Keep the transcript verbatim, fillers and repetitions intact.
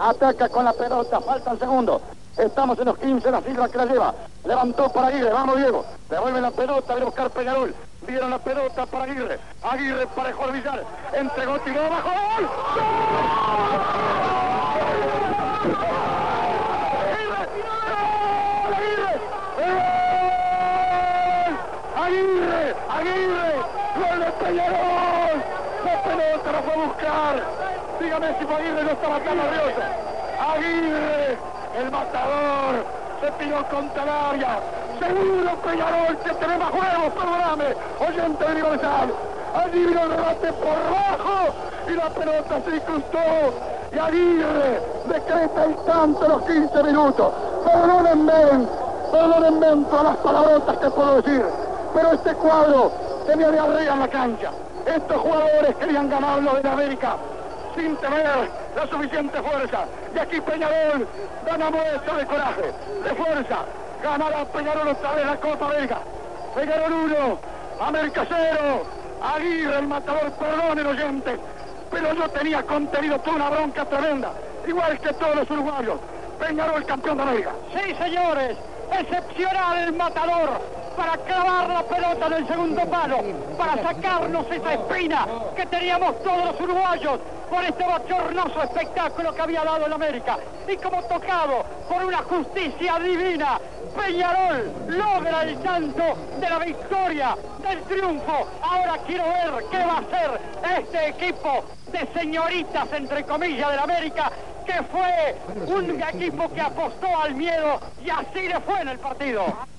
Ataca con la pelota, faltan segundos. Estamos en los quince, la Silva que la lleva. Levantó para Aguirre, vamos Diego. Devuelve la pelota, viene a buscar Peñarol. Dieron la pelota para Aguirre. Aguirre para Jorge Villar. Entregó, tiró, abajo. ¡Gol! ¡Aguirre! ¡Aguirre! ¡Gol de Peñarol! La pelota la fue a buscar. Dígame si fue Aguirre, no estaba tan nervioso. Aguirre, el matador, se tiró contra el área. Seguro Peñarol que tiene más juegos, perdóname, oyente de Universal. Allí vino el rebate por abajo y la pelota se incrustó. Y Aguirre decreta el tanto los quince minutos. Perdónenme, perdónenme todas las palabrotas que puedo decir, pero este cuadro tenía diarrea en la cancha. Estos jugadores querían ganarlo de la América sin tener la suficiente fuerza. Y aquí Peñarol da una muestra de coraje, de fuerza. Ganará Peñarol otra vez la Copa América. Peñarol uno, América cero. Aguirre, el matador, perdonen oyentes, pero yo tenía contenido toda una bronca tremenda, igual que todos los uruguayos. Peñarol campeón de América. Sí, señores, excepcional el matador para clavar la pelota en el segundo palo, para sacarnos esa espina que teníamos todos los uruguayos por este bochornoso espectáculo que había dado el América. Y como tocado por una justicia divina, Peñarol logra el tanto de la victoria, del triunfo. Ahora quiero ver qué va a hacer este equipo de señoritas, entre comillas, del América, que fue un equipo que apostó al miedo y así le fue en el partido.